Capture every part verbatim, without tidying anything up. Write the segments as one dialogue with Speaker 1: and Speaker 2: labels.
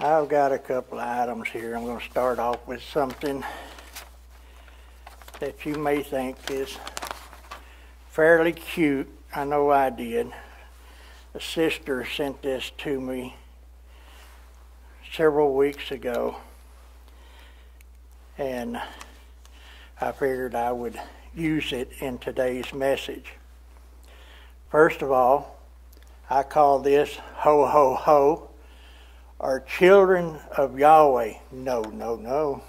Speaker 1: I've got a couple of items here. I'm going to start off with something that you may think is fairly cute. I know I did. A sister sent this to me several weeks ago, and I figured I would use it in today's message. First of all, I call this Ho Ho Ho, or Children of Yahweh. No, no, no.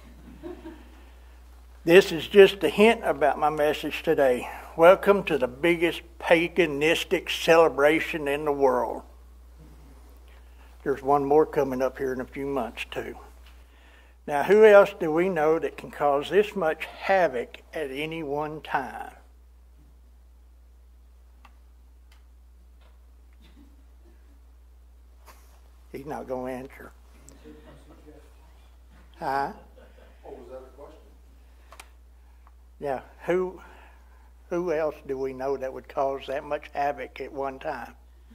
Speaker 1: This is just a hint about my message today. Welcome to the biggest paganistic celebration in the world. There's one more coming up here in a few months too. Now, who else do we know that can cause this much havoc at any one time? He's not going to answer. Huh?
Speaker 2: Oh, was that a question?
Speaker 1: Yeah, who, who else do we know that would cause that much havoc at one time?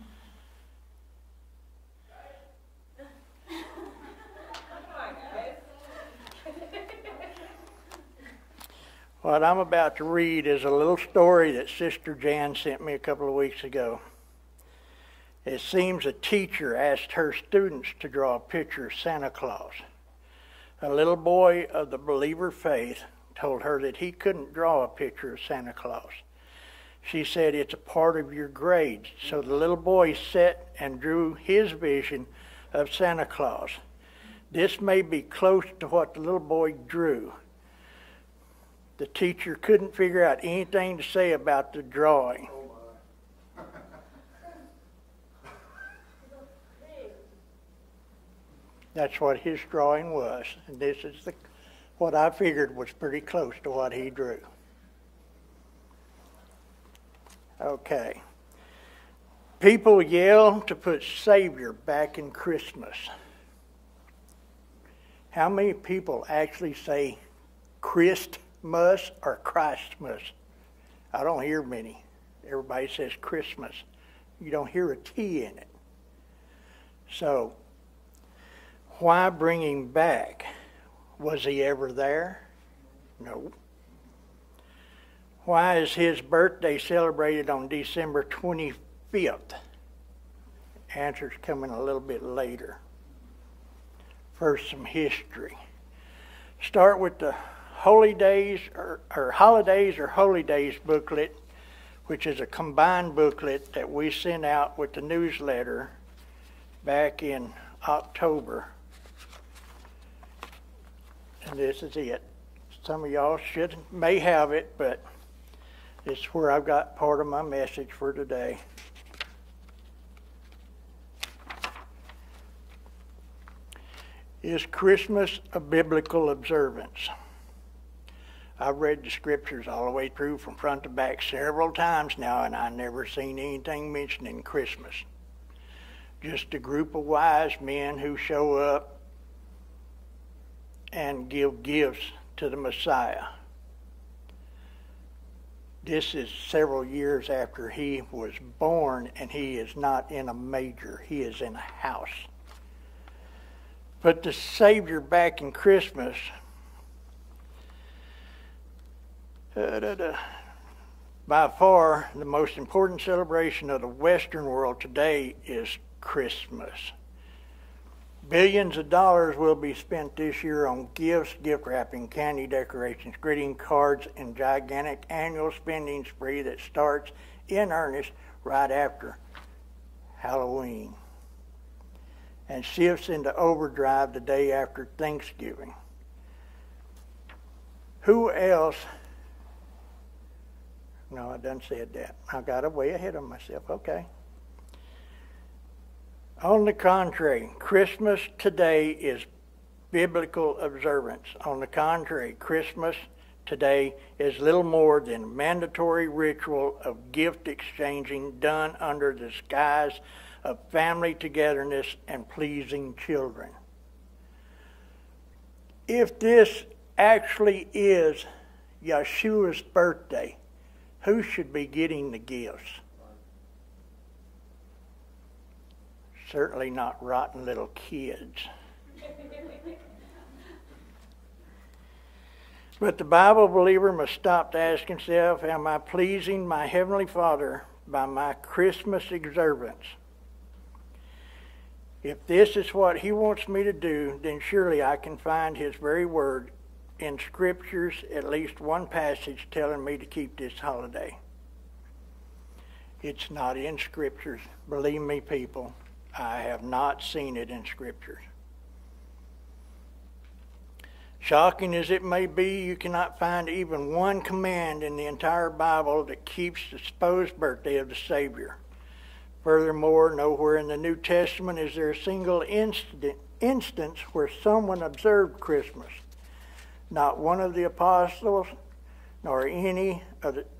Speaker 1: What I'm about to read is a little story that Sister Jan sent me a couple of weeks ago. It seems a teacher asked her students to draw a picture of Santa Claus. A little boy of the believer faith told her that he couldn't draw a picture of Santa Claus. She said, "It's a part of your grades." So the little boy sat and drew his vision of Santa Claus. This may be close to what the little boy drew. The teacher couldn't figure out anything to say about the drawing. That's what his drawing was. And this is the, what I figured was pretty close to what he drew. Okay. People yell to put Savior back in Christmas. How many people actually say Christmas or Christmas? I don't hear many. Everybody says Christmas. You don't hear a T in it. So, why bring him back? Was he ever there? No. Why is his birthday celebrated on December twenty-fifth? Answer's coming a little bit later. First, some history. Start with the Holy Days or, or Holidays or Holy Days booklet, which is a combined booklet that we sent out with the newsletter back in October. And this is it. Some of y'all should may have it, but it's where I've got part of my message for today. Is Christmas a biblical observance? I've read the scriptures all the way through from front to back several times now, and I've never seen anything mentioning Christmas. Just a group of wise men who show up and give gifts to the Messiah. This is several years after he was born, and he is not in a manger. He is in a house. Put the Savior back in Christmas. Uh, da, da. By far, the most important celebration of the Western world today is Christmas. Billions of dollars will be spent this year on gifts, gift wrapping, candy decorations, greeting cards, and gigantic annual spending spree that starts in earnest right after Halloween and shifts into overdrive the day after Thanksgiving. Who else? No, I done said that. I got way ahead of myself. Okay. On the contrary, Christmas today is biblical observance. On the contrary, Christmas today is little more than a mandatory ritual of gift exchanging done under the guise of family togetherness and pleasing children. If this actually is Yeshua's birthday, who should be getting the gifts? Certainly not rotten little kids. But the Bible believer must stop to ask himself, am I pleasing my Heavenly Father by my Christmas observance? If this is what He wants me to do, then surely I can find His very word in Scriptures, at least one passage telling me to keep this holiday. It's not in Scriptures. Believe me, people, I have not seen it in Scriptures. Shocking as it may be, you cannot find even one command in the entire Bible that keeps the supposed birthday of the Savior. Furthermore, nowhere in the New Testament is there a single instant, instance where someone observed Christmas. Not one of the apostles, nor any of the,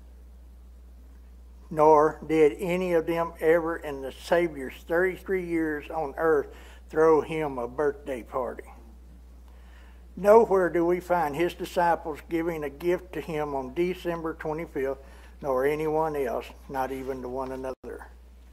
Speaker 1: nor did any of them ever in the Savior's thirty-three years on earth throw Him a birthday party. Nowhere do we find His disciples giving a gift to Him on December twenty-fifth, nor anyone else, not even to one another.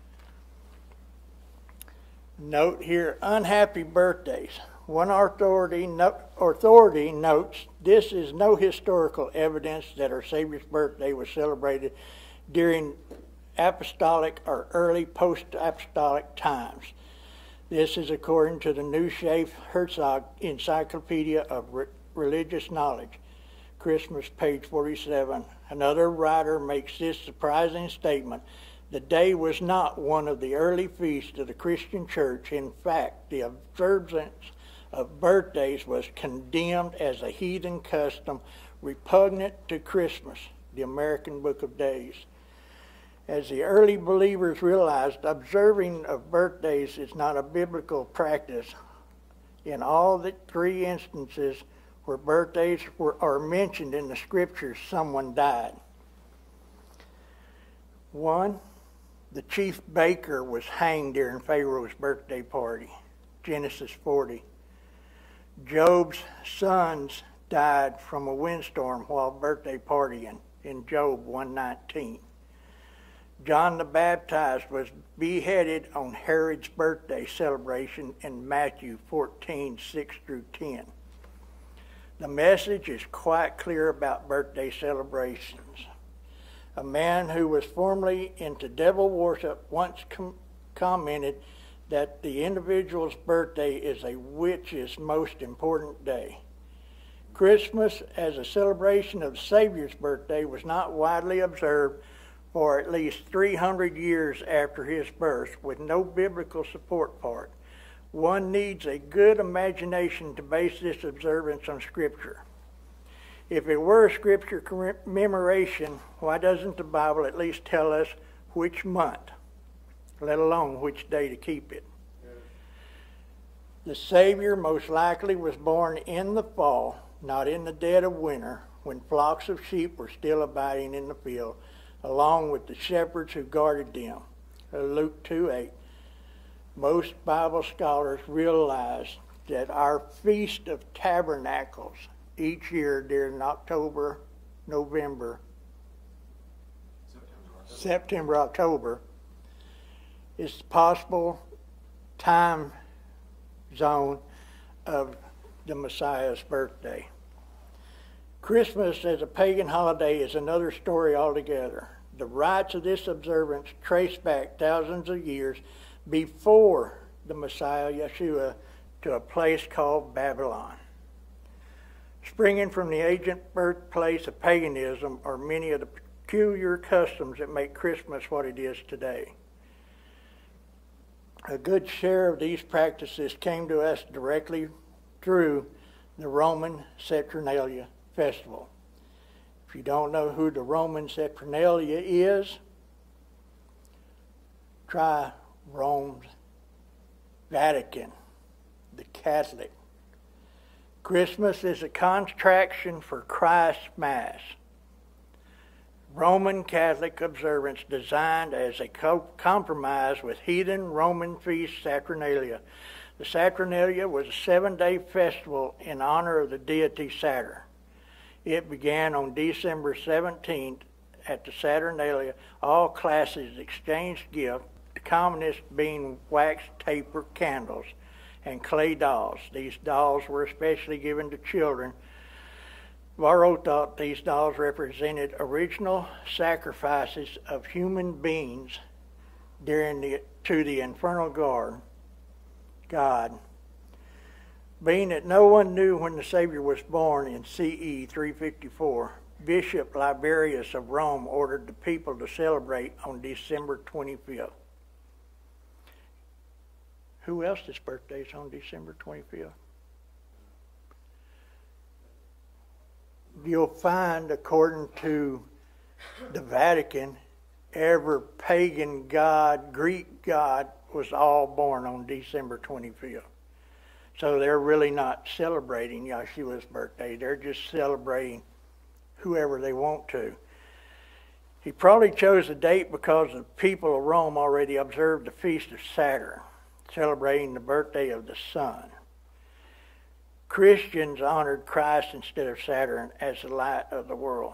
Speaker 1: Note here, unhappy birthdays. One authority, no, authority notes this is no historical evidence that our Savior's birthday was celebrated during apostolic or early post-apostolic times. This is according to the New Schaff-Herzog Encyclopedia of Re- Religious Knowledge, Christmas, page forty-seven. Another writer makes this surprising statement. The day was not one of the early feasts of the Christian church. In fact, the observance of birthdays was condemned as a heathen custom repugnant to Christmas, the American Book of Days. As the early believers realized, observing of birthdays is not a biblical practice. In all the three instances where birthdays were, are mentioned in the Scriptures, someone died. One, the chief baker was hanged during Pharaoh's birthday party, Genesis forty. Job's sons died from a windstorm while birthday partying in Job one nineteen. John the Baptist was beheaded on Herod's birthday celebration in Matthew fourteen, six through ten. The message is quite clear about birthday celebrations. A man who was formerly into devil worship once com- commented that the individual's birthday is a witch's most important day. Christmas, as a celebration of the Savior's birthday, was not widely observed for at least three hundred years after his birth, with no biblical support for it. One needs a good imagination to base this observance on Scripture. If it were a Scripture commemoration, why doesn't the Bible at least tell us which month, let alone which day to keep it? Yes. The Savior most likely was born in the fall, not in the dead of winter, when flocks of sheep were still abiding in the field, along with the shepherds who guarded them. Luke two eight. Most Bible scholars realize that our Feast of Tabernacles each year during October, November, September, September October, is the possible time zone of the Messiah's birthday. Christmas as a pagan holiday is another story altogether. The rites of this observance trace back thousands of years before the Messiah, Yeshua, to a place called Babylon. Springing from the ancient birthplace of paganism are many of the peculiar customs that make Christmas what it is today. A good share of these practices came to us directly through the Roman Saturnalia festival. If you don't know who the Roman Saturnalia is, try Rome's Vatican, the Catholic. Christmas is a contraction for Christ's Mass. Roman Catholic observance designed as a co- compromise with heathen Roman feast Saturnalia. The Saturnalia was a seven-day festival in honor of the deity Saturn. It began on December seventeenth at the Saturnalia. All classes exchanged gifts, the commonest being wax taper candles, and clay dolls. These dolls were especially given to children. Varro thought these dolls represented original sacrifices of human beings during the, to the infernal guard, God. Being that no one knew when the Savior was born in C E three fifty-four, Bishop Liberius of Rome ordered the people to celebrate on December twenty-fifth. Who else's birthday is on December twenty-fifth? You'll find, according to the Vatican, every pagan god, Greek god, was all born on December twenty-fifth. So they're really not celebrating Yeshua's birthday. They're just celebrating whoever they want to. He probably chose the date because the people of Rome already observed the feast of Saturn, celebrating the birthday of the sun. Christians honored Christ instead of Saturn as the light of the world.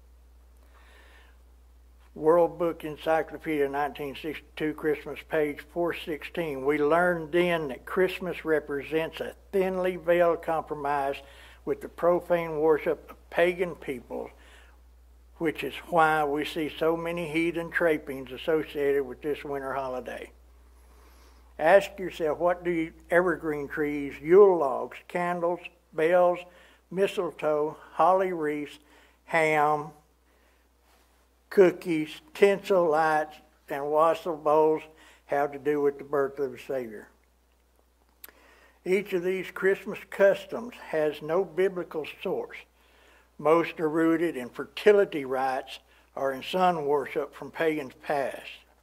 Speaker 1: World Book Encyclopedia nineteen sixty-two, Christmas, page four sixteen. We learned then that Christmas represents a thinly veiled compromise with the profane worship of pagan peoples, which is why we see so many heathen trappings associated with this winter holiday. Ask yourself, what do you, evergreen trees, Yule logs, candles, bells, mistletoe, holly wreaths, ham, cookies, tinsel lights, and wassail bowls have to do with the birth of the Savior? Each of these Christmas customs has no biblical source. Most are rooted in fertility rites or in sun worship from pagans past.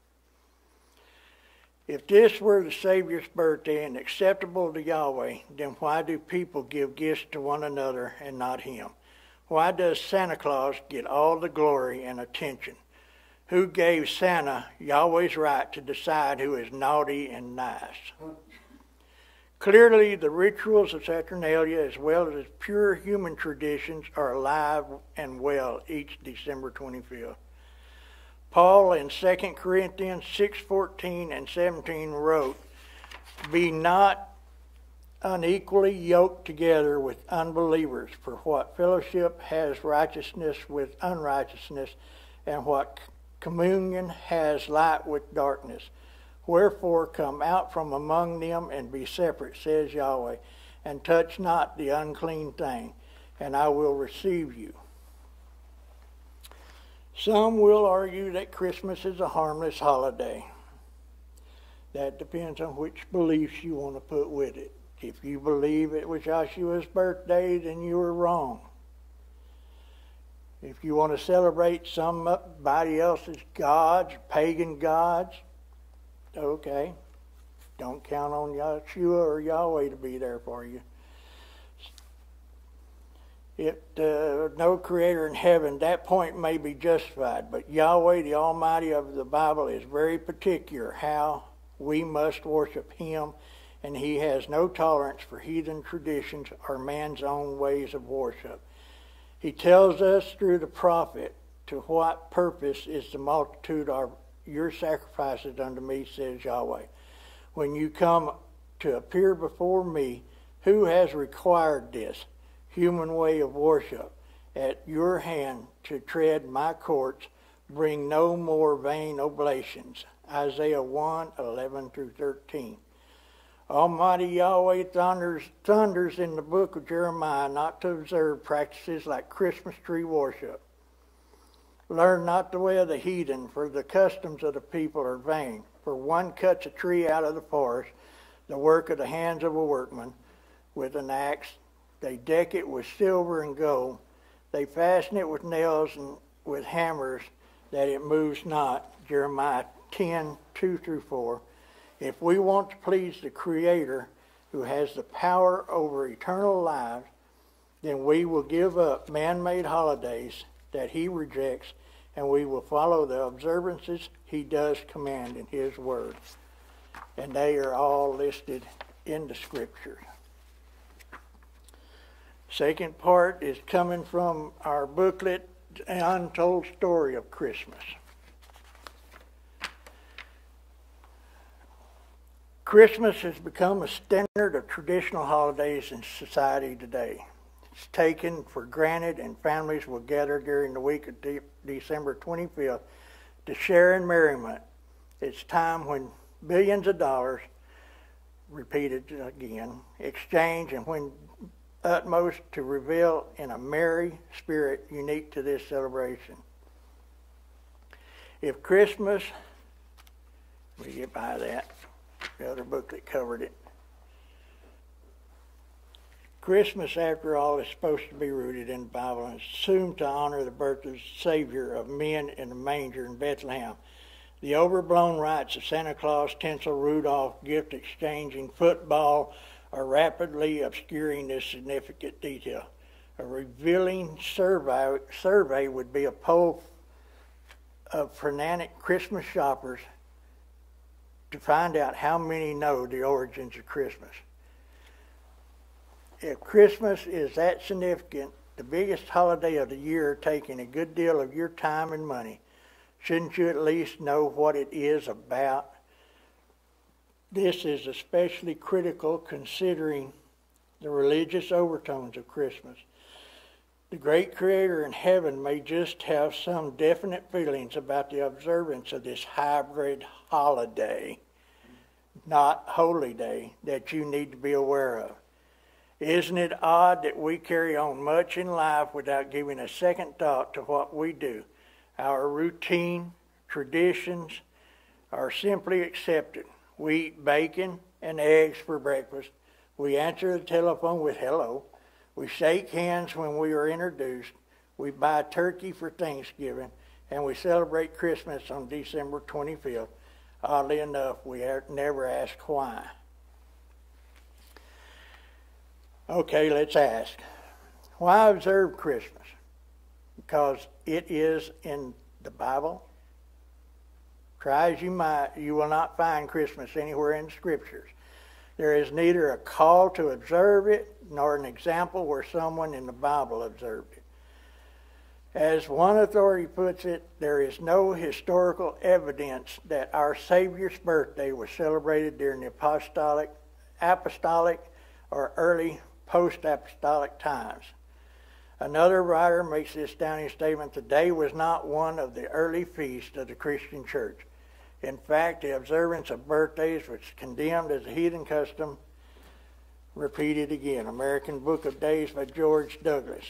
Speaker 1: If this were the Savior's birthday and acceptable to Yahweh, then why do people give gifts to one another and not Him? Why does Santa Claus get all the glory and attention? Who gave Santa Yahweh's right to decide who is naughty and nice? Clearly, the rituals of Saturnalia, as well as pure human traditions, are alive and well each December twenty-fifth. Paul in Second Corinthians six fourteen and seventeen wrote, "Be not unequally yoked together with unbelievers, for what fellowship has righteousness with unrighteousness, and what communion has light with darkness? Wherefore come out from among them and be separate, says Yahweh, and touch not the unclean thing, and I will receive you." Some will argue that Christmas is a harmless holiday. That depends on which beliefs you want to put with it. If you believe it was Yeshua's birthday, then you are wrong. If you want to celebrate somebody else's gods, pagan gods, okay. Don't count on Yeshua or Yahweh to be there for you. It, uh, no creator in heaven, that point may be justified, but Yahweh, the Almighty of the Bible, is very particular how we must worship Him, and He has no tolerance for heathen traditions or man's own ways of worship. He tells us through the prophet, "To what purpose is the multitude of your sacrifices unto me, says Yahweh. When you come to appear before me, who has required this human way of worship at your hand to tread my courts? Bring no more vain oblations." Isaiah one, eleven through thirteen. Almighty Yahweh thunders, thunders in the book of Jeremiah not to observe practices like Christmas tree worship. Learn not the way of the heathen, for the customs of the people are vain. For one cuts a tree out of the forest, the work of the hands of a workman, with an axe. They deck it with silver and gold. They fasten it with nails and with hammers, that it moves not. Jeremiah ten, two through four. If we want to please the Creator, who has the power over eternal lives, then we will give up man-made holidays that He rejects, and we will follow the observances He does command in His Word. And they are all listed in the Scriptures. Second part is coming from our booklet, An Untold Story of Christmas. Christmas has become a standard of traditional holidays in society today. It's taken for granted, and families will gather during the week of de- December twenty-fifth to share in merriment. It's time when billions of dollars, repeated again, exchange, and when utmost to reveal in a merry spirit unique to this celebration. If Christmas, we get by that, the other book that covered it. Christmas, after all, is supposed to be rooted in the Bible and assumed to honor the birth of the Savior of men in the manger in Bethlehem. The overblown rites of Santa Claus, tinsel, Rudolph, gift exchanging, football are rapidly obscuring this significant detail. A revealing survey, survey would be a poll of frenetic Christmas shoppers to find out how many know the origins of Christmas. If Christmas is that significant, the biggest holiday of the year, taking a good deal of your time and money, shouldn't you at least know what it is about? This is especially critical considering the religious overtones of Christmas. The great Creator in heaven may just have some definite feelings about the observance of this hybrid holiday, not holy day, that you need to be aware of. Isn't it odd that we carry on much in life without giving a second thought to what we do? Our routine traditions are simply accepted. We eat bacon and eggs for breakfast. We answer the telephone with hello. We shake hands when we are introduced. We buy turkey for Thanksgiving. And we celebrate Christmas on December twenty-fifth. Oddly enough, we never ask why. Okay, let's ask. Why observe Christmas? Because it is in the Bible. Try as you might, you will not find Christmas anywhere in the Scriptures. There is neither a call to observe it, nor an example where someone in the Bible observed it. As one authority puts it, there is no historical evidence that our Savior's birthday was celebrated during the apostolic, apostolic or early post-apostolic times. Another writer makes this stunning statement: the day was not one of the early feasts of the Christian church. In fact, the observance of birthdays was condemned as a heathen custom. Repeated again. American Book of Days by George Douglas.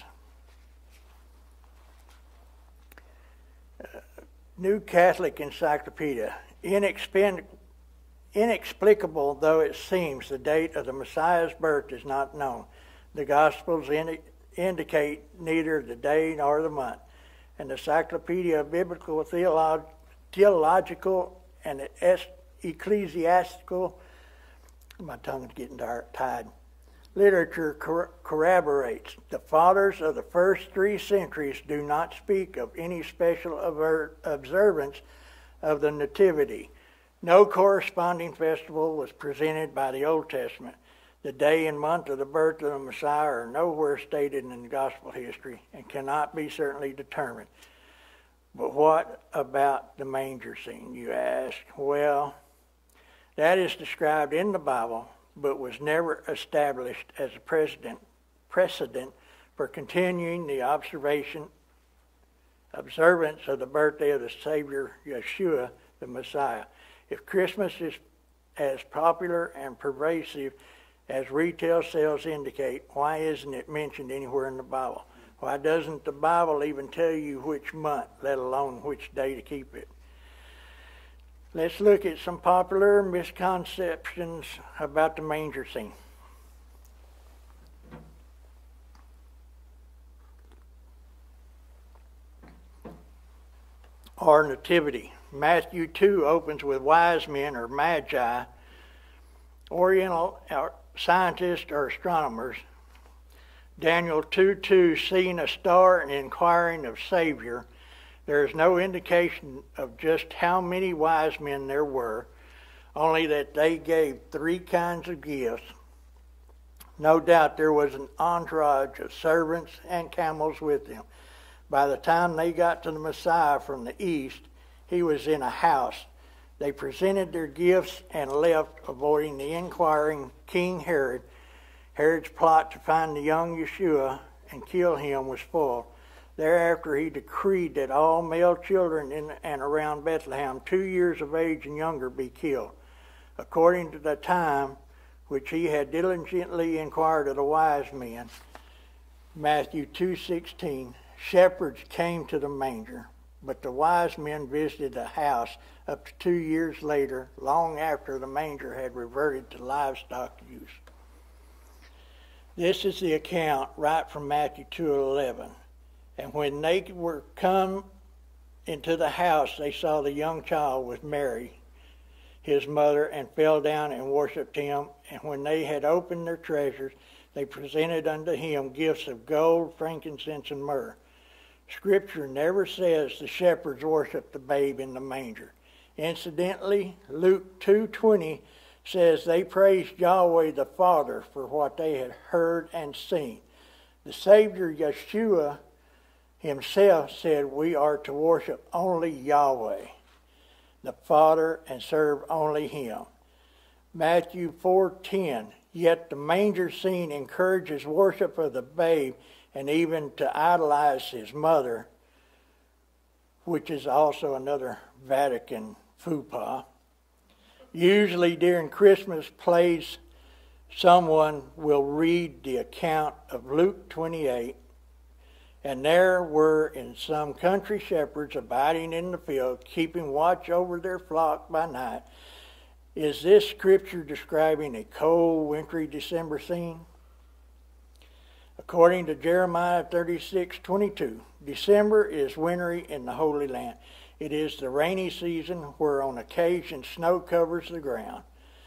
Speaker 1: Uh, New Catholic Encyclopedia. Inexpen- Inexplicable though it seems, the date of the Messiah's birth is not known. The Gospels indi- indicate neither the day nor the month. And the Encyclopedia of Biblical Theolog- Theological and es- Ecclesiastical, my tongue's getting tied, literature cor- corroborates. The fathers of the first three centuries do not speak of any special aver- observance of the Nativity. No corresponding festival was presented by the Old Testament. The day and month of the birth of the Messiah are nowhere stated in the gospel history and cannot be certainly determined. But what about the manger scene, you ask? Well, that is described in the Bible, but was never established as a precedent, precedent for continuing the observation, observance of the birthday of the Savior, Yeshua, the Messiah. If Christmas is as popular and pervasive as retail sales indicate, why isn't it mentioned anywhere in the Bible? Why doesn't the Bible even tell you which month, let alone which day to keep it? Let's look at some popular misconceptions about the manger scene. Or nativity. Matthew two opens with wise men or magi, Oriental scientists or astronomers. Daniel two two, seeing a star and inquiring of Savior. There is no indication of just how many wise men there were, only that they gave three kinds of gifts. No doubt there was an entourage of servants and camels with them. By the time they got to the Messiah from the east, he was in a house. They presented their gifts and left, avoiding the inquiring King Herod. Herod's plot to find the young Yeshua and kill him was foiled. Thereafter he decreed that all male children in and around Bethlehem, two years of age and younger, be killed, according to the time which he had diligently inquired of the wise men. Matthew two sixteen. Shepherds came to the manger, but the wise men visited the house up to two years later, long after the manger had reverted to livestock use. This is the account right from Matthew two eleven. And when they were come into the house, they saw the young child with Mary, his mother, and fell down and worshipped him. And when they had opened their treasures, they presented unto him gifts of gold, frankincense, and myrrh. Scripture never says the shepherds worshiped the babe in the manger. Incidentally, Luke two twenty says they praised Yahweh the Father for what they had heard and seen. The Savior Yeshua himself said we are to worship only Yahweh, the Father, and serve only him. Matthew four ten, yet the manger scene encourages worship of the babe and even to idolize his mother, which is also another Vatican faux pas. Usually during Christmas plays, someone will read the account of Luke twenty-eight, and there were in some country shepherds abiding in the field, keeping watch over their flock by night. Is this scripture describing a cold, wintry December scene? According to Jeremiah thirty-six twenty-two, December is wintry in the Holy Land. It is the rainy season where on occasion snow covers the ground.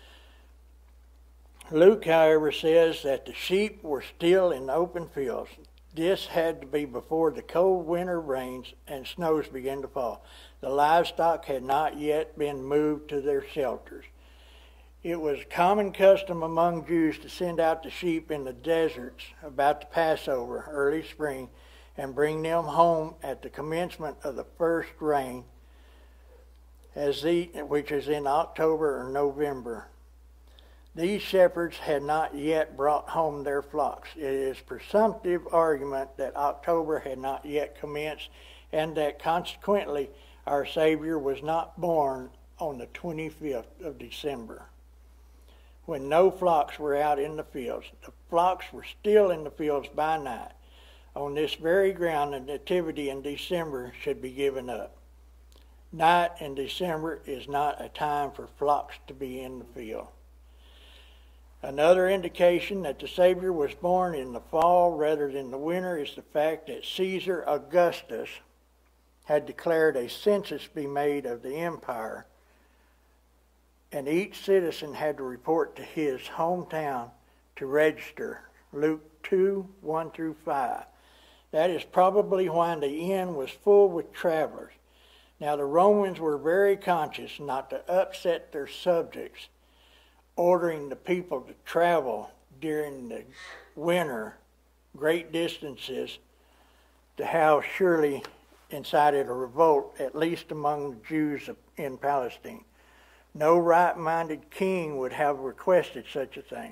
Speaker 1: Luke, however, says that the sheep were still in the open fields. This had to be before the cold winter rains and snows began to fall. The livestock had not yet been moved to their shelters. It was common custom among Jews to send out the sheep in the deserts about the Passover, early spring, and bring them home at the commencement of the first rain, as the, which is in October or November. These shepherds had not yet brought home their flocks. It is presumptive argument that October had not yet commenced, and that consequently our Savior was not born on the twenty-fifth of December, when no flocks were out in the fields. The flocks were still in the fields by night. On this very ground, the nativity in December should be given up. Night in December is not a time for flocks to be in the field. Another indication that the Savior was born in the fall rather than the winter is the fact that Caesar Augustus had declared a census be made of the empire, and each citizen had to report to his hometown to register. Luke two, one through five. That is probably why the inn was full with travelers. Now the Romans were very conscious not to upset their subjects, ordering the people to travel during the winter great distances, to have surely incited a revolt, at least among the Jews in Palestine. No right-minded king would have requested such a thing.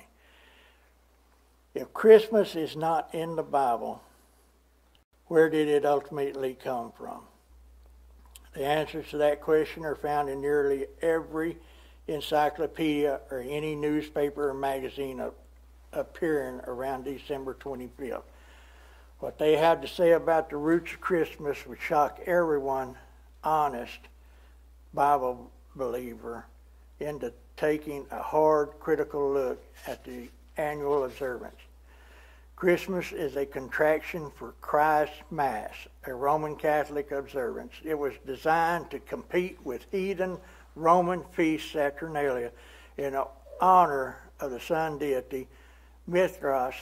Speaker 1: If Christmas is not in the Bible, where did it ultimately come from? The answers to that question are found in nearly every encyclopedia or any newspaper or magazine appearing around December twenty-fifth. What they have to say about the roots of Christmas would shock everyone honest Bible believer into taking a hard, critical look at the annual observance. Christmas is a contraction for Christ's Mass, a Roman Catholic observance. It was designed to compete with heathen Roman feast Saturnalia in honor of the sun deity Mithras,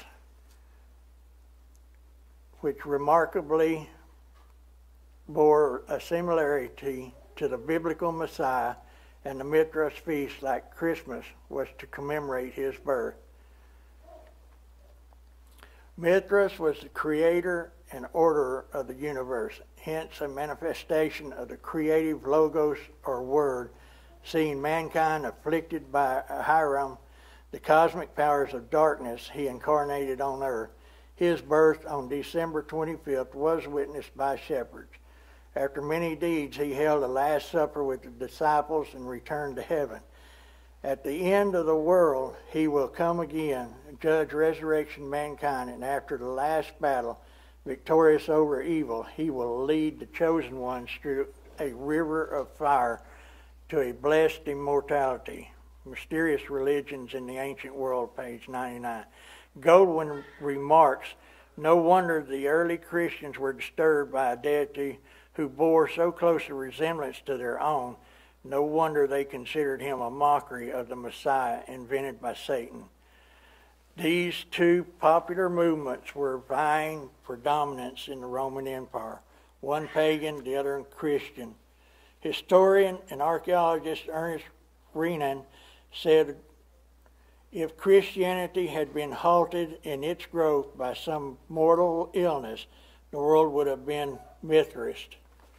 Speaker 1: which remarkably bore a similarity to the biblical Messiah, and the Mithras feast, like Christmas, was to commemorate his birth. Mithras was the creator and orderer of the universe, hence a manifestation of the creative logos or word Seeing mankind afflicted by Hiram, the cosmic powers of darkness, he incarnated on earth. His birth on December twenty-fifth was witnessed by shepherds. After many deeds, he held a Last Supper with the disciples and returned to heaven. At the end of the world, he will come again, judge resurrection mankind, and after the last battle, victorious over evil, he will lead the chosen ones through a river of fire to a blessed immortality. Mysterious Religions in the Ancient World, page ninety-nine. Goldwyn remarks, no wonder the early Christians were disturbed by a deity who bore so close a resemblance to their own. No wonder they considered him a mockery of the Messiah invented by Satan. These two popular movements were vying for dominance in the Roman Empire, one pagan, the other Christian. Historian and archaeologist Ernest Renan said, if Christianity had been halted in its growth by some mortal illness, the world would have been Mithrist.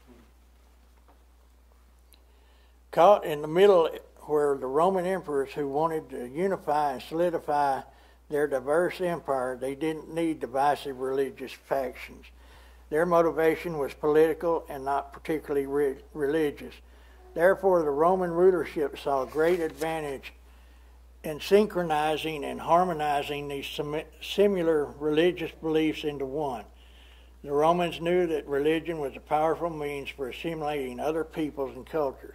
Speaker 1: Caught in the middle were the Roman emperors who wanted to unify and solidify their diverse empire. They didn't need divisive religious factions. Their motivation was political and not particularly re- religious. Therefore, the Roman rulership saw great advantage in synchronizing and harmonizing these sim- similar religious beliefs into one. The Romans knew that religion was a powerful means for assimilating other peoples and cultures.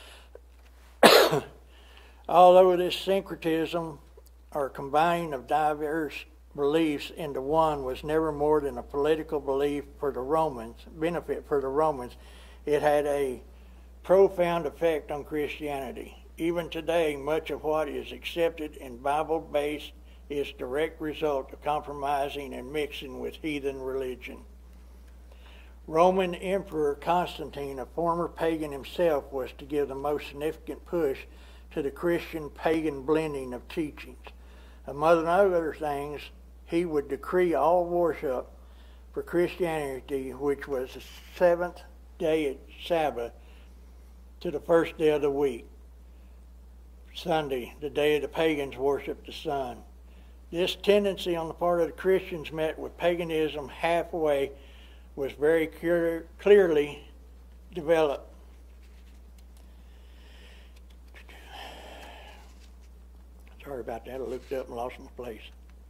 Speaker 1: Although this syncretism or combining of diverse beliefs into one was never more than a political belief for the Romans, benefit for the Romans, it had a profound effect on Christianity. Even today, much of what is accepted and Bible-based is direct result of compromising and mixing with heathen religion. Roman Emperor Constantine, a former pagan himself, was to give the most significant push to the Christian-pagan blending of teachings. Among other things, he would decree all worship for Christianity, which was the seventh day Sabbath, to the first day of the week. Sunday, the day the pagans worshiped the sun. This tendency on the part of the Christians met with paganism halfway was very clear, clearly developed. Sorry about that. I looked up and lost my place.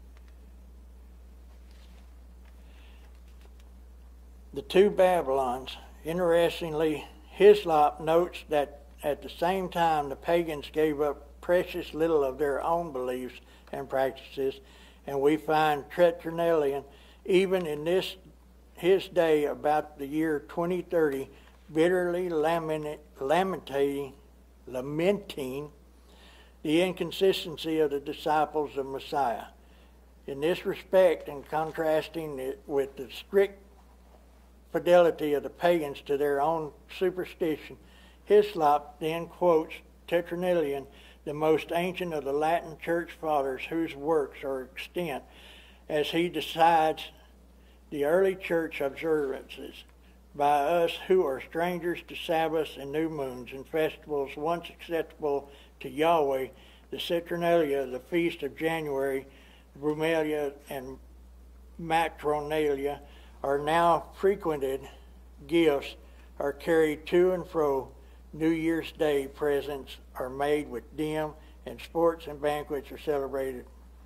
Speaker 1: The two Babylons. Interestingly, Hislop notes that at the same time the pagans gave up precious little of their own beliefs and practices, and we find Tertullian, even in this his day about the year twenty thirty, bitterly lament, lamenting, lamenting the inconsistency of the disciples of Messiah. In this respect, and contrasting it with the strict fidelity of the pagans to their own superstition, Hislop then quotes Tertullian, the most ancient of the Latin church fathers, whose works are extant, as he decides the early church observances by us who are strangers to Sabbaths and new moons and festivals once acceptable to Yahweh, the Saturnalia, the feast of January, Brumalia, and Matronalia, are now frequented gifts are carried to and fro. New Year's Day presents are made with dim, and sports and banquets are celebrated.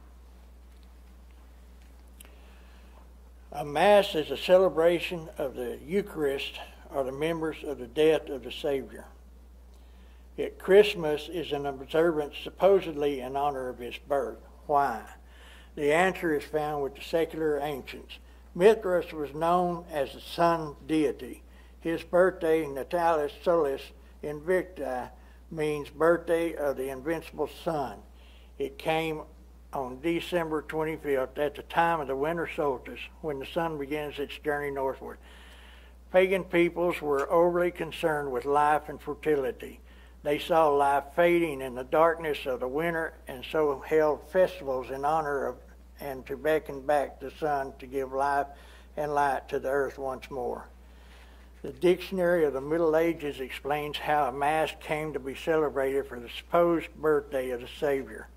Speaker 1: A Mass is a celebration of the Eucharist or the members of the death of the Savior. Yet Christmas is an observance supposedly in honor of his birth. Why? The answer is found with the secular ancients. Mithras was known as the sun deity. His birthday, Natalis Solis Invicta, means birthday of the invincible sun. It came on December twenty-fifth at the time of the winter solstice when the sun begins its journey northward. Pagan peoples were overly concerned with life and fertility. They saw life fading in the darkness of the winter and so held festivals in honor of and to beckon back the sun to give life and light to the earth once more. The Dictionary of the Middle Ages explains how a Mass came to be celebrated for the supposed birthday of the Savior.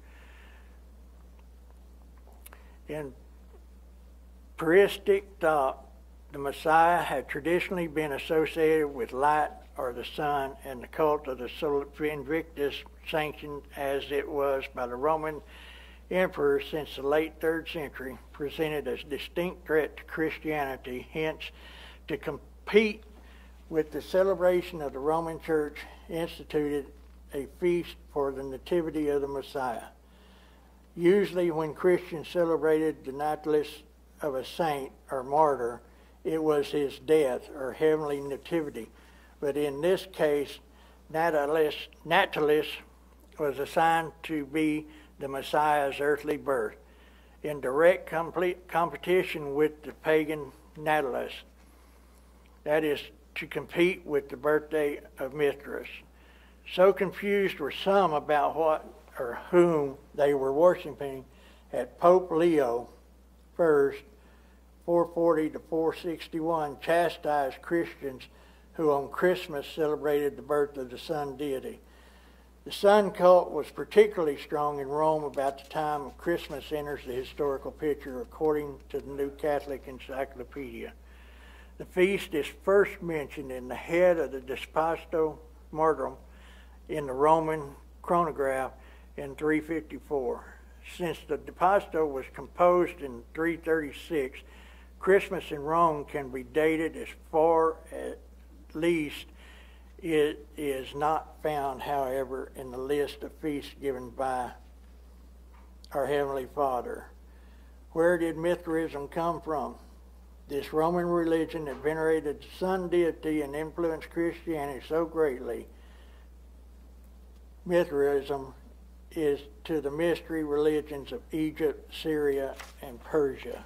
Speaker 1: In Patristic thought, the Messiah had traditionally been associated with light or the sun, and the cult of the Sol Invictus, sanctioned as it was by the Roman emperors since the late third century, presented a distinct threat to Christianity. Hence, to compete with the celebration of the Roman Church, instituted a feast for the Nativity of the Messiah. Usually when Christians celebrated the natalis of a saint or martyr, it was his death or heavenly nativity. But in this case, natalis, natalis was assigned to be the Messiah's earthly birth, in direct complete competition with the pagan natalis. That is, to compete with the birthday of Mithras. So confused were some about what or whom they were worshiping that Pope Leo the First, four forty to four sixty-one, chastised Christians who on Christmas celebrated the birth of the sun deity. The sun cult was particularly strong in Rome about the time of Christmas enters the historical picture, according to the New Catholic Encyclopedia. The feast is first mentioned in the head of the Dispasto Martyrum in the Roman chronograph in three fifty-four. Since the Dispasto was composed in three thirty-six, Christmas in Rome can be dated as far at least. It is not found, however, in the list of feasts given by our Heavenly Father. Where did Mithraism come from? This Roman religion that venerated the sun deity and influenced Christianity so greatly, Mithraism is to the mystery religions of Egypt, Syria, and Persia.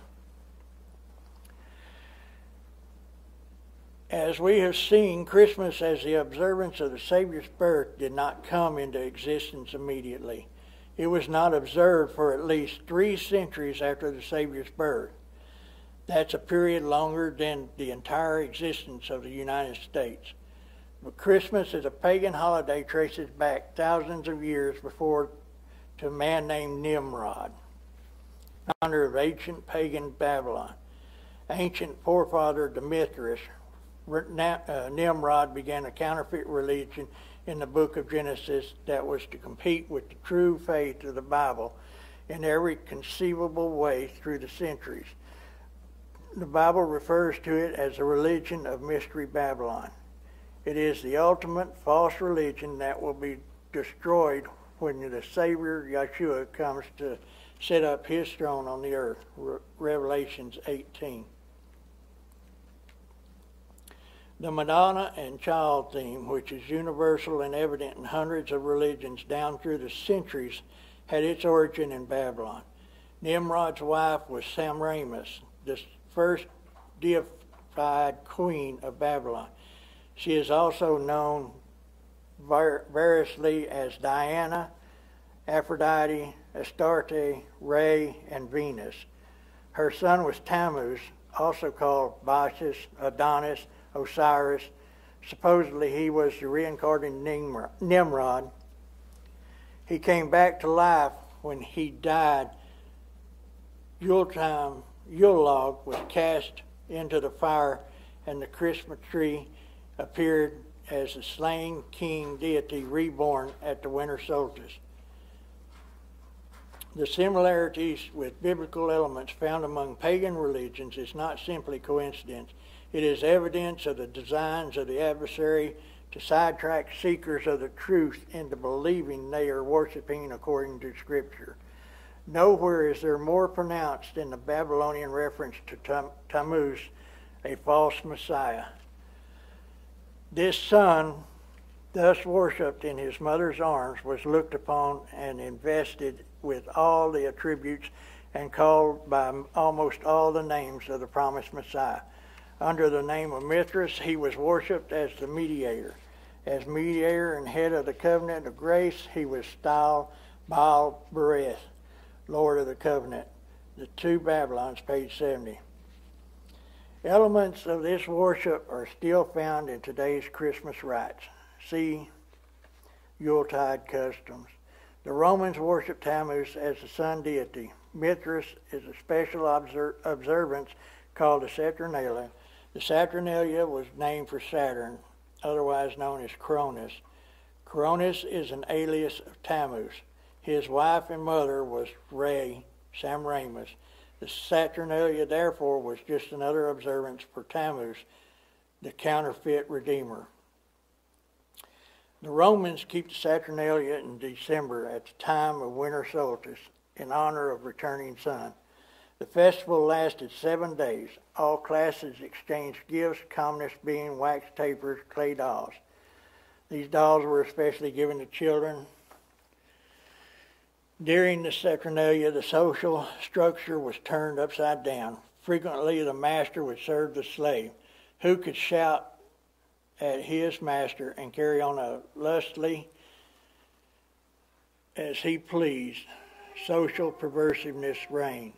Speaker 1: As we have seen, Christmas as the observance of the Savior's birth did not come into existence immediately. It was not observed for at least three centuries after the Savior's birth. That's a period longer than the entire existence of the United States. But Christmas as a pagan holiday traces back thousands of years before to a man named Nimrod, founder of ancient pagan Babylon. Ancient forefather to Mithras, Nimrod began a counterfeit religion in the book of Genesis that was to compete with the true faith of the Bible in every conceivable way through the centuries. The Bible refers to it as the religion of Mystery Babylon. It is the ultimate false religion that will be destroyed when the Savior, Yeshua, comes to set up his throne on the earth. Re- Revelations eighteen. The Madonna and Child theme, which is universal and evident in hundreds of religions down through the centuries, had its origin in Babylon. Nimrod's wife was Semiramis, the first deified queen of Babylon. She is also known variously as Diana, Aphrodite, Astarte, Re, and Venus. Her son was Tammuz, also called Bacchus, Adonis, Osiris. Supposedly he was the reincarnated Nimrod. He came back to life when he died. Yuletime, Yule log was cast into the fire, and the Christmas tree appeared as the slain king deity reborn at the winter solstice. The similarities with biblical elements found among pagan religions is not simply coincidence. It is evidence of the designs of the adversary to sidetrack seekers of the truth into believing they are worshiping according to Scripture. Nowhere is there more pronounced in the Babylonian reference to Tammuz, a false Messiah. This son, thus worshipped in his mother's arms, was looked upon and invested with all the attributes and called by almost all the names of the promised Messiah. Under the name of Mithras, he was worshipped as the mediator. As mediator and head of the covenant of grace, he was styled Baal Bereth, Lord of the covenant. The two Babylons, page seventy. Elements of this worship are still found in today's Christmas rites. See Yuletide customs. The Romans worshiped Tammuz as the sun deity. Mithras is a special obser- observance called the Saturnalia. The Saturnalia was named for Saturn, otherwise known as Cronus. Cronus is an alias of Tammuz. His wife and mother was Ray, Samramis. The Saturnalia, therefore, was just another observance for Tammuz, the counterfeit redeemer. The Romans keep the Saturnalia in December at the time of winter solstice in honor of returning sun. The festival lasted seven days. All classes exchanged gifts, commonest being wax tapers, clay dolls. These dolls were especially given to children. During the Saturnalia, the social structure was turned upside down. Frequently, the master would serve the slave, who could shout at his master and carry on a lustily as he pleased. Social perversiveness reigned.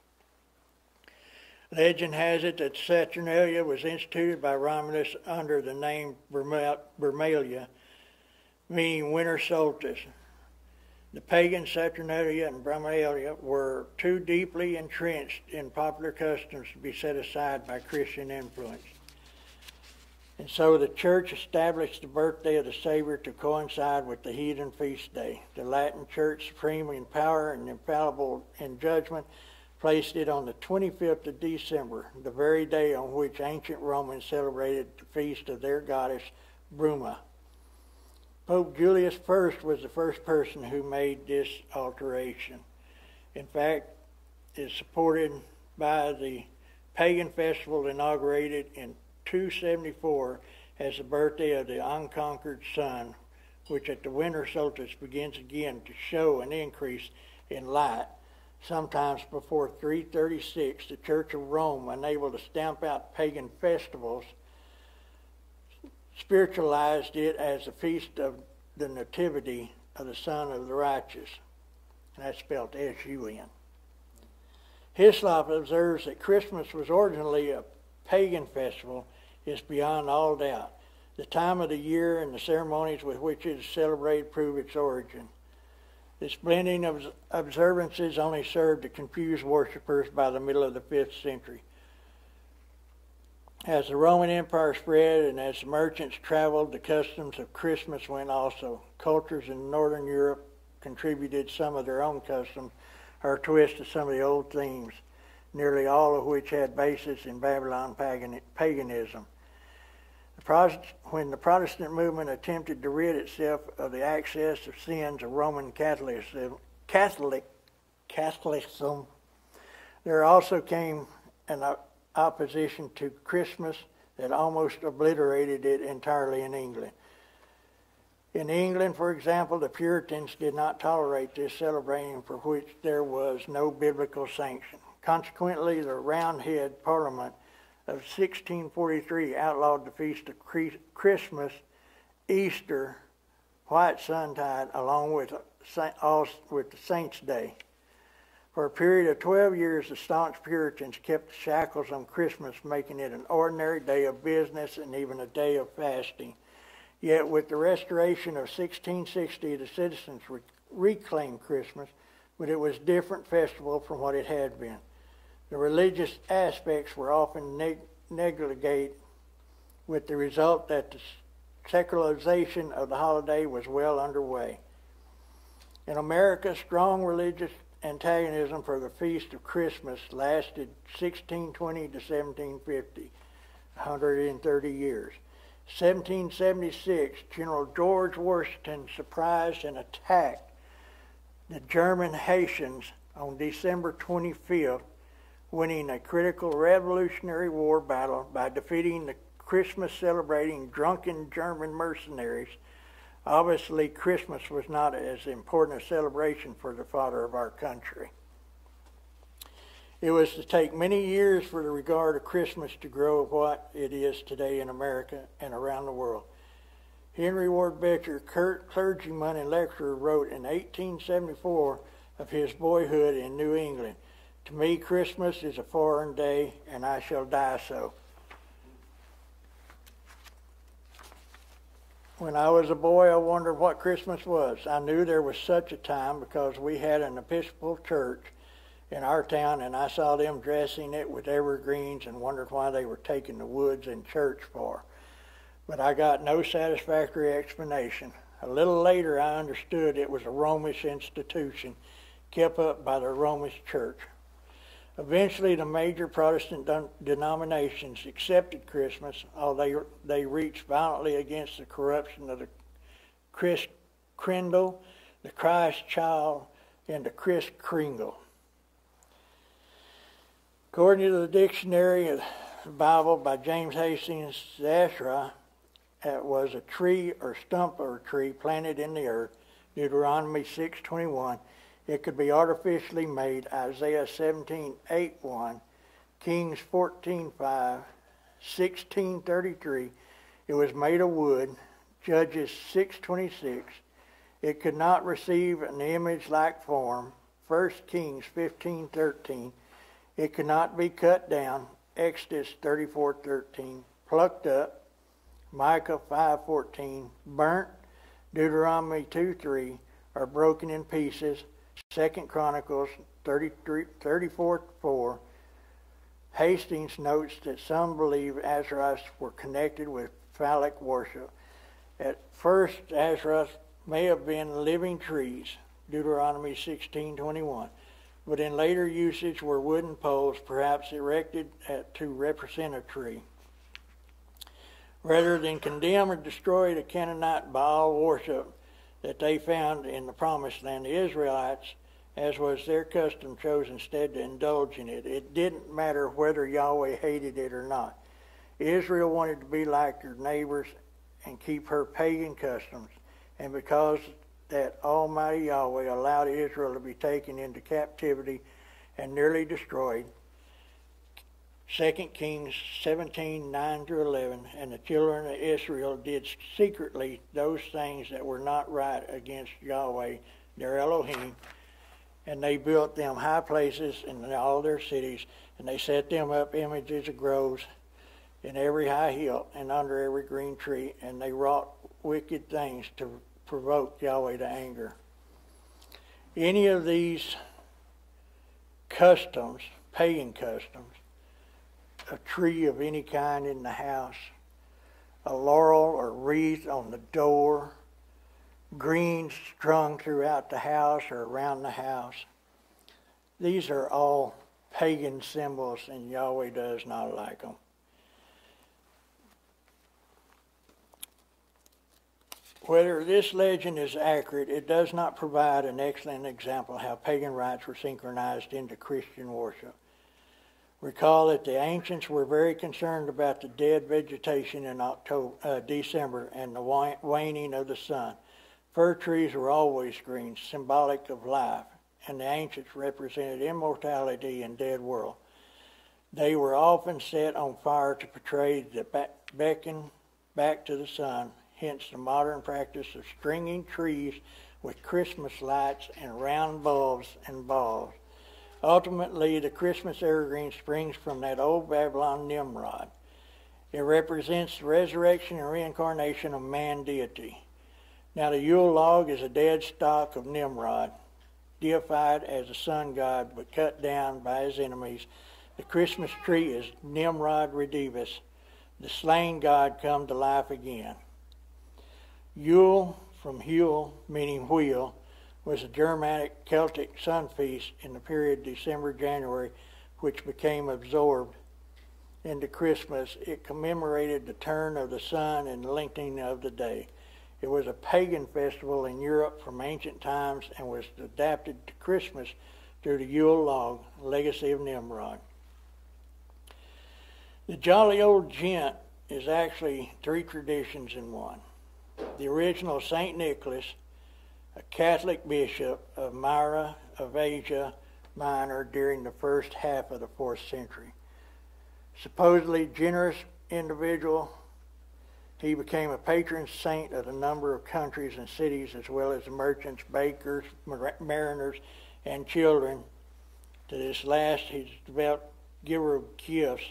Speaker 1: Legend has it that Saturnalia was instituted by Romulus under the name Vermalia, meaning winter solstice. The pagan Saturnalia and Vermalia were too deeply entrenched in popular customs to be set aside by Christian influence. And so the church established the birthday of the Savior to coincide with the heathen feast day. The Latin Church, supreme in power and infallible in judgment, placed it on the twenty-fifth of December, the very day on which ancient Romans celebrated the feast of their goddess Bruma. Pope Julius the First was the first person who made this alteration. In fact, it's supported by the pagan festival inaugurated in two seventy-four as the birthday of the unconquered sun, which at the winter solstice begins again to show an increase in light. Sometimes before three thirty-six, the Church of Rome, unable to stamp out pagan festivals, spiritualized it as the feast of the Nativity of the Son of the Righteous. And that's spelled S U N. Hislop observes that Christmas was originally a pagan festival is beyond all doubt. The time of the year and the ceremonies with which it is celebrated prove its origin. This blending of observances only served to confuse worshippers by the middle of the fifth century. As the Roman Empire spread and as the merchants traveled, the customs of Christmas went also. Cultures in Northern Europe contributed some of their own customs or twist to some of the old themes, nearly all of which had basis in Babylon pagan, paganism. The Protestant, when the Protestant movement attempted to rid itself of the excess of sins of Roman Catholicism, Catholic, Catholicism, there also came an opposition to Christmas that almost obliterated it entirely in England. In England, for example, the Puritans did not tolerate this celebration for which there was no biblical sanction. Consequently, the Roundhead Parliament of sixteen forty-three outlawed the feast of Christmas, Easter, Whitsuntide, along with, with the Saints' Day. For a period of twelve years, the staunch Puritans kept the shackles on Christmas, making it an ordinary day of business and even a day of fasting. Yet with the restoration of sixteen sixty, the citizens re- reclaimed Christmas, but it was a different festival from what it had been. The religious aspects were often neg- neglected, with the result that the secularization of the holiday was well underway. In America, strong religious antagonism for the feast of Christmas lasted sixteen twenty to seventeen fifty, one hundred thirty years. seventeen seventy-six, General George Washington surprised and attacked the German Haitians on December twenty-fifth, winning a critical Revolutionary War battle by defeating the Christmas-celebrating drunken German mercenaries. Obviously, Christmas was not as important a celebration for the father of our country. It was to take many years for the regard of Christmas to grow what it is today in America and around the world. Henry Ward Beecher, clergyman and lecturer, wrote in eighteen seventy-four of his boyhood in New England, To me, Christmas is a foreign day, and I shall die so. When I was a boy, I wondered what Christmas was. I knew there was such a time because we had an Episcopal church in our town, and I saw them dressing it with evergreens and wondered why they were taking the woods in church for. But I got no satisfactory explanation. A little later, I understood it was a Romish institution kept up by the Romish church. Eventually, the major Protestant denominations accepted Christmas, although they, they reached violently against the corruption of the Kris Kringle, the Christ Child, and the Kris Kringle. According to the dictionary of the Bible by James Hastings, the Asherah was a tree or stump of a tree planted in the earth, Deuteronomy six twenty-one. It could be artificially made, Isaiah seventeen eight one, Kings fourteen five, sixteen thirty-three. It was made of wood, Judges six twenty-six. It could not receive an image-like form, First Kings fifteen thirteen. It could not be cut down, Exodus thirty-four thirteen. Plucked up, Micah five fourteen. Burnt, Deuteronomy two three. Or broken in pieces, Second Chronicles thirty-three, thirty-four four. Hastings notes that some believe Asherahs were connected with phallic worship. At first, Asherahs may have been living trees, Deuteronomy sixteen twenty-one, but in later usage were wooden poles, perhaps erected at, to represent a tree. Rather than condemn or destroy the Canaanite Baal worship that they found in the Promised Land, the Israelites, as was their custom, chose instead to indulge in it. It didn't matter whether Yahweh hated it or not. Israel wanted to be like her neighbors and keep her pagan customs, and because that Almighty Yahweh allowed Israel to be taken into captivity and nearly destroyed, Second Kings seventeen nine through eleven, and the children of Israel did secretly those things that were not right against Yahweh, their Elohim, and they built them high places in all their cities, and they set them up images of groves in every high hill and under every green tree, and they wrought wicked things to provoke Yahweh to anger. Any of these customs, pagan customs, a tree of any kind in the house, a laurel or wreath on the door, greens strung throughout the house or around the house. These are all pagan symbols, and Yahweh does not like them. Whether this legend is accurate, it does not provide an excellent example of how pagan rites were synchronized into Christian worship. Recall that the ancients were very concerned about the dead vegetation in October, uh, December and the waning of the sun. Fir trees were always green, symbolic of life, and the ancients represented immortality in dead world. They were often set on fire to portray the beckon back to the sun, hence the modern practice of stringing trees with Christmas lights and round bulbs and balls. Ultimately, the Christmas evergreen springs from that old Babylon Nimrod. It represents the resurrection and reincarnation of man deity. Now, the Yule log is a dead stock of Nimrod, deified as a sun god but cut down by his enemies. The Christmas tree is Nimrod Redivus, the slain god come to life again. Yule, from Hule, meaning wheel, was a Germanic Celtic sun feast in the period December-January, which became absorbed into Christmas. It commemorated the turn of the sun and the lengthening of the day. It was a pagan festival in Europe from ancient times and was adapted to Christmas through the Yule log, legacy of Nimrod. The Jolly Old Gent is actually three traditions in one. The original Saint Nicholas, a Catholic bishop of Myra of Asia Minor during the first half of the fourth century. Supposedly generous individual, he became a patron saint of a number of countries and cities, as well as merchants, bakers, mariners, and children to this last, he's about giver of gifts.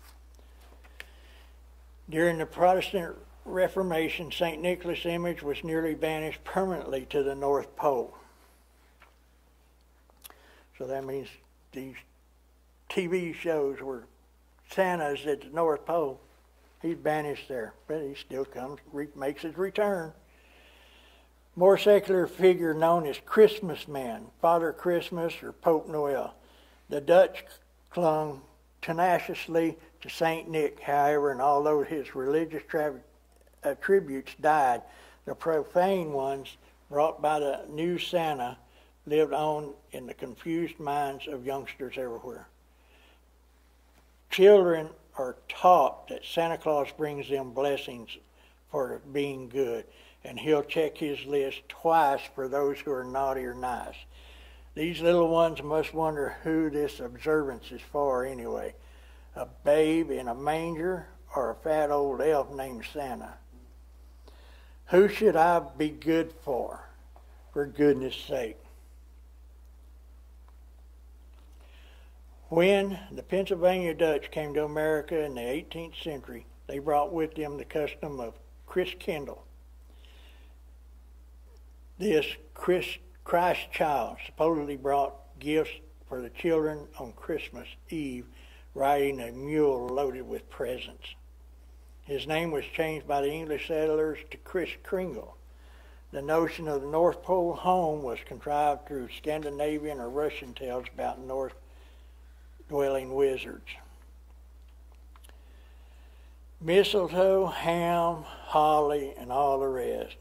Speaker 1: During the Protestant Reformation, Saint Nicholas' image was nearly banished permanently to the North Pole. So that means these T V shows where Santa's at the North Pole, he's banished there, but he still comes, re- makes his return. More secular figure known as Christmas Man, Father Christmas or Pope Noel. The Dutch clung tenaciously to Saint Nick, however, and although his religious tra- attributes died, the profane ones brought by the new Santa lived on in the confused minds of youngsters everywhere. Children are taught that Santa Claus brings them blessings for being good, and he'll check his list twice for those who are naughty or nice. These little ones must wonder who this observance is for anyway. A babe in a manger or a fat old elf named Santa? Who should I be good for, for goodness sake? When the Pennsylvania Dutch came to America in the eighteenth century, they brought with them the custom of Christkindl. This Christ, Christ child supposedly brought gifts for the children on Christmas Eve, riding a mule loaded with presents. His name was changed by the English settlers to Kris Kringle. The notion of the North Pole home was contrived through Scandinavian or Russian tales about North dwelling wizards. Mistletoe, ham, holly, and all the rest.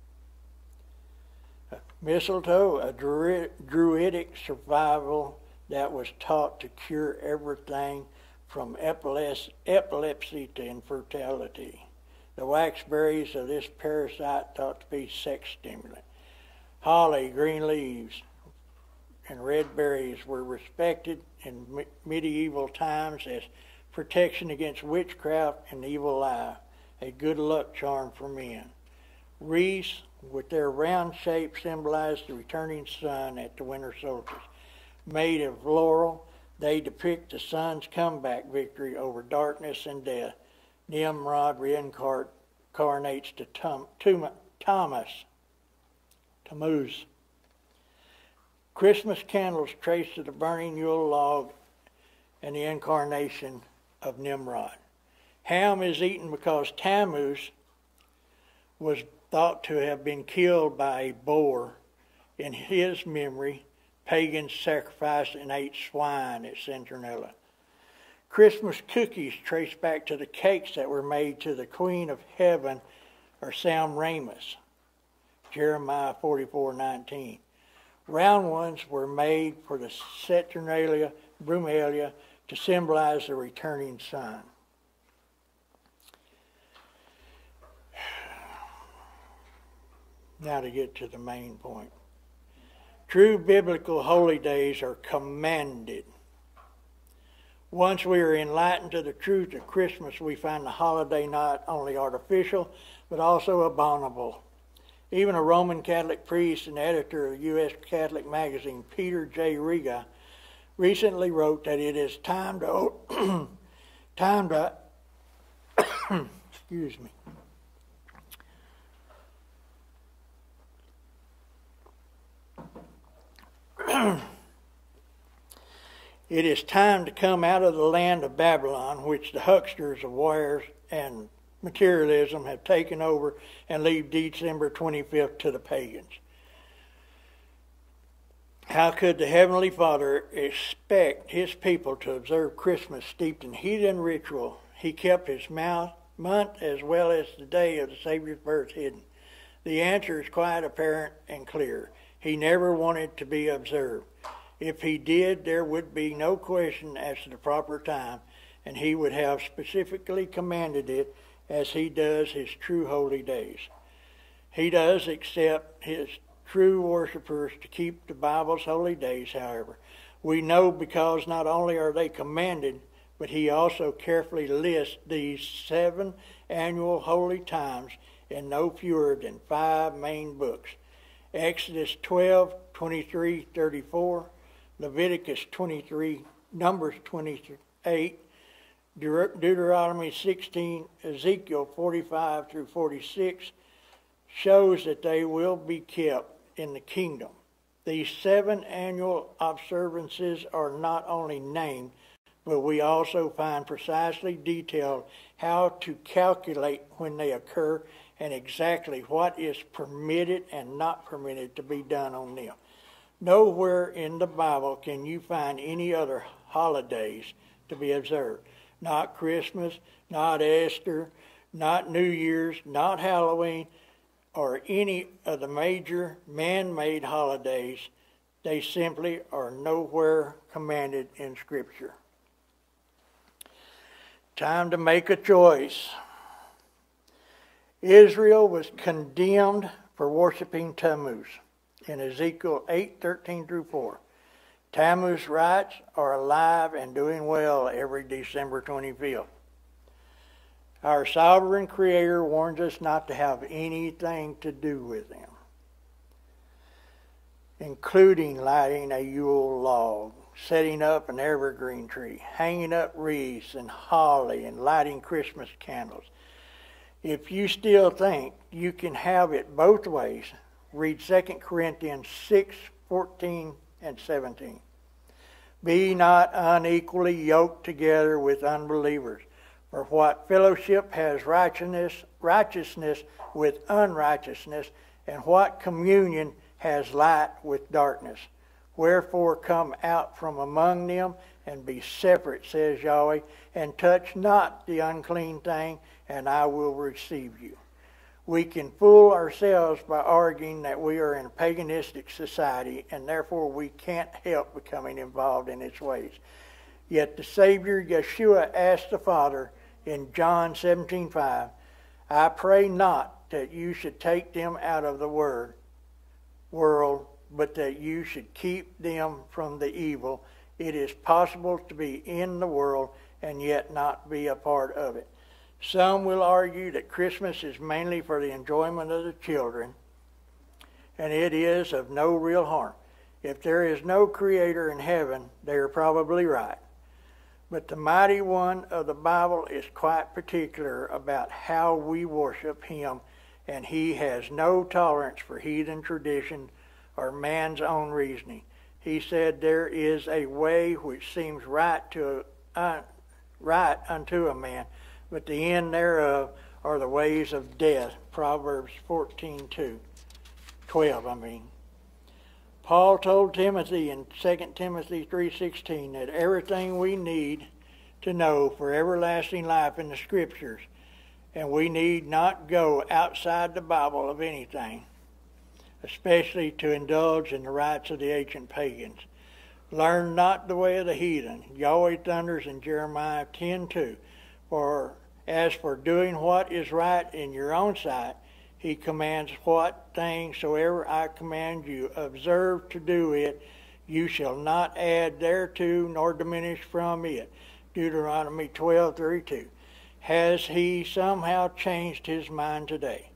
Speaker 1: Mistletoe, a druidic survival that was taught to cure everything from epilepsy to infertility. The wax berries of this parasite thought to be sex stimulant. Holly, green leaves, and red berries were respected in me- medieval times as protection against witchcraft and evil eye, a good luck charm for men. Wreaths, with their round shape, symbolize the returning sun at the winter solstice. Made of laurel, they depict the sun's comeback victory over darkness and death. Nimrod reincarnates to Tom, Tom, Thomas, Tammuz. Christmas candles trace to the burning Yule log and the incarnation of Nimrod. Ham is eaten because Tammuz was thought to have been killed by a boar. In his memory, pagans sacrificed and ate swine at Centernilla. Christmas cookies trace back to the cakes that were made to the Queen of Heaven, or Semiramis, Jeremiah forty-four nineteen. Round ones were made for the Saturnalia, Brumalia, to symbolize the returning sun. Now to get to the main point. True biblical holy days are commanded. Once we are enlightened to the truth of Christmas, we find the holiday not only artificial, but also abominable. Even a Roman Catholic priest and editor of the U S Catholic magazine, Peter J. Riga, recently wrote that it is time to time to excuse me. It is time to come out of the land of Babylon, which the hucksters of wares and materialism have taken over, and leave December twenty-fifth to the pagans. How could the Heavenly Father expect His people to observe Christmas steeped in heathen ritual? He kept His mouth, month as well as the day of the Savior's birth hidden. The answer is quite apparent and clear. He never wanted to be observed. If He did, there would be no question as to the proper time, and He would have specifically commanded it, as He does His true holy days. He does accept His true worshipers to keep the Bible's holy days, however. We know because not only are they commanded, but He also carefully lists these seven annual holy times in no fewer than five main books. Exodus twelve, twenty-three, thirty-four, Leviticus twenty-three, Numbers twenty-eight, Deut- Deuteronomy sixteen, Ezekiel forty-five through forty-six shows that they will be kept in the kingdom. These seven annual observances are not only named, but we also find precisely detailed how to calculate when they occur and exactly what is permitted and not permitted to be done on them. Nowhere in the Bible can you find any other holidays to be observed. Not Christmas, not Easter, not New Year's, not Halloween, or any of the major man-made holidays. They simply are nowhere commanded in Scripture. Time to make a choice. Israel was condemned for worshiping Tammuz in Ezekiel eight, thirteen through four. Tammuz rites are alive and doing well every December twenty-fifth. Our sovereign Creator warns us not to have anything to do with them, including lighting a Yule log, setting up an evergreen tree, hanging up wreaths and holly, and lighting Christmas candles. If you still think you can have it both ways, read Second Corinthians six, fourteen and seventeen. Be not unequally yoked together with unbelievers. For what fellowship has righteousness, righteousness with unrighteousness, and what communion has light with darkness? Wherefore come out from among them, and be separate, says Yahweh, and touch not the unclean thing, and I will receive you. We can fool ourselves by arguing that we are in a paganistic society, and therefore we can't help becoming involved in its ways. Yet the Savior Yeshua asked the Father in John seventeen five, I pray not that you should take them out of the word, world, but that you should keep them from the evil. It is possible to be in the world and yet not be a part of it. Some will argue that Christmas is mainly for the enjoyment of the children, and it is of no real harm. If there is no Creator in heaven, they are probably right. But the Mighty One of the Bible is quite particular about how we worship Him, and He has no tolerance for heathen tradition or man's own reasoning. He said there is a way which seems right to uh, right unto a man, but the end thereof are the ways of death. Proverbs fourteen two, twelve, I mean. Paul told Timothy in Second Timothy three sixteen that everything we need to know for everlasting life in the Scriptures, and we need not go outside the Bible of anything, especially to indulge in the rites of the ancient pagans. Learn not the way of the heathen. Yahweh thunders in Jeremiah ten two, for as for doing what is right in your own sight, He commands what thing soever I command you, observe to do it. You shall not add thereto nor diminish from it. Deuteronomy twelve thirty-two. Has He somehow changed His mind today?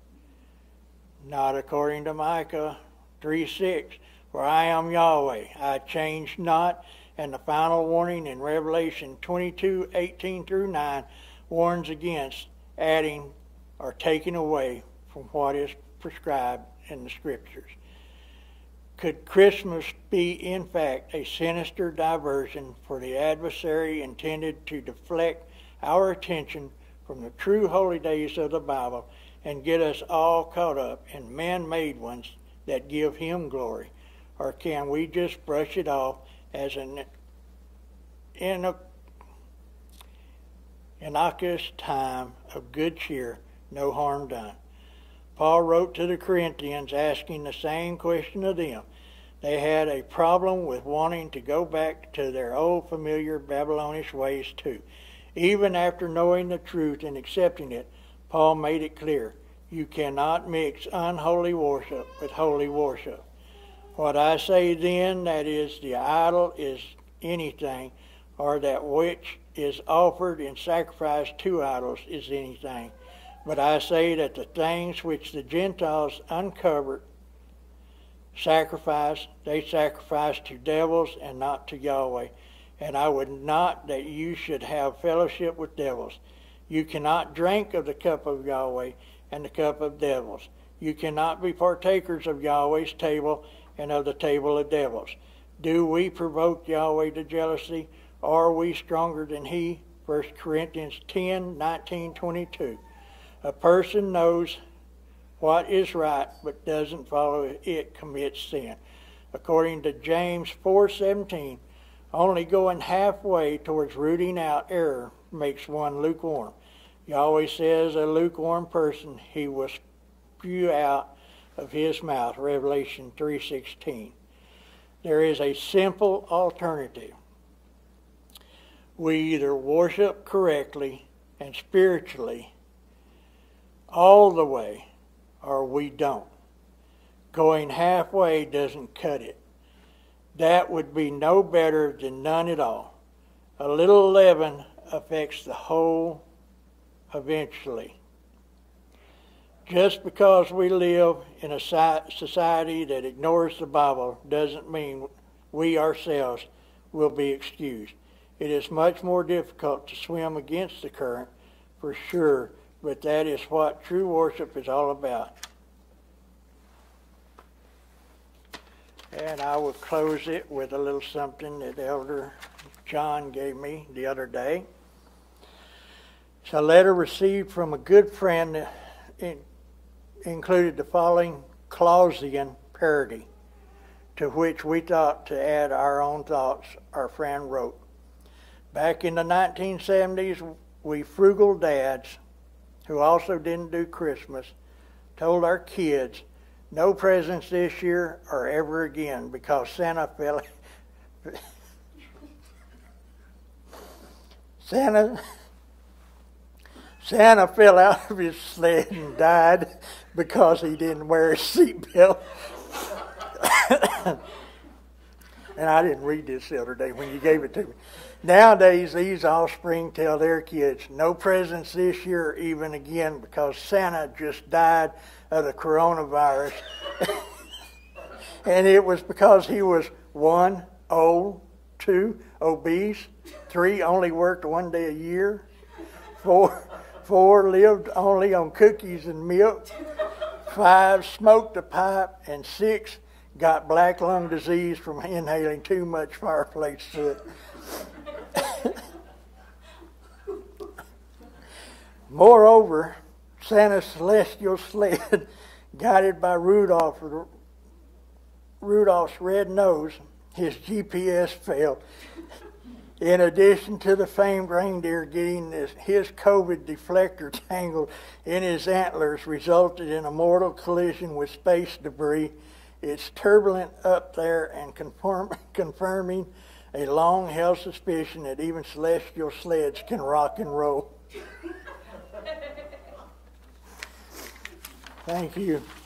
Speaker 1: Not according to Micah three six. For I am Yahweh, I change not. And the final warning in Revelation twenty-two eighteen through nine warns against adding or taking away from what is prescribed in the Scriptures. Could Christmas be, in fact, a sinister diversion for the adversary intended to deflect our attention from the true holy days of the Bible and get us all caught up in man-made ones that give Him glory? Or can we just brush it off as an innocuous time of good cheer, no harm done? Paul wrote to the Corinthians asking the same question of them. They had a problem with wanting to go back to their old familiar Babylonish ways too. Even after knowing the truth and accepting it, Paul made it clear, you cannot mix unholy worship with holy worship. What I say then, that is, the idol is anything, or that which is offered in sacrifice to idols is anything. But I say that the things which the Gentiles uncovered sacrifice. They sacrifice to devils and not to Yahweh. And I would not that you should have fellowship with devils. You cannot drink of the cup of Yahweh and the cup of devils. You cannot be partakers of Yahweh's table and of the table of devils. Do we provoke Yahweh to jealousy? Are we stronger than he? First Corinthians ten, nineteen, twenty-two. A person knows what is right but doesn't follow it commits sin. According to James four seventeen, only going halfway towards rooting out error makes one lukewarm. Yahweh says a lukewarm person he will spew out of his mouth. Revelation three sixteen. There is a simple alternative. We either worship correctly and spiritually all the way, or we don't. Going halfway doesn't cut it. That would be no better than none at all. A little leaven affects the whole eventually. Just because we live in a society that ignores the Bible doesn't mean we ourselves will be excused. It is much more difficult to swim against the current, for sure, but that is what true worship is all about. And I will close it with a little something that Elder John gave me the other day. It's a letter received from a good friend that included the following Clausian parody, to which we thought to add our own thoughts. Our friend wrote, back in the nineteen seventies, we frugal dads, who also didn't do Christmas, told our kids, no presents this year or ever again, because Santa fell Santa Santa fell out of his sled and died because he didn't wear a seatbelt. And I didn't read this the other day when you gave it to me. Nowadays, these offspring tell their kids, no presents this year or even again, because Santa just died of the coronavirus. And it was because he was, one, old, two, obese, three, only worked one day a year, four, four lived only on cookies and milk, five, smoked a pipe, and six, got black lung disease from inhaling too much fireplace soot. Moreover, Santa's celestial sled, guided by Rudolph, Rudolph's red nose, his G P S failed. In addition to the famed reindeer getting this, his COVID deflector tangled in his antlers, resulted in a mortal collision with space debris. It's turbulent up there and confirm, confirming a long-held suspicion that even celestial sleds can rock and roll. Thank you.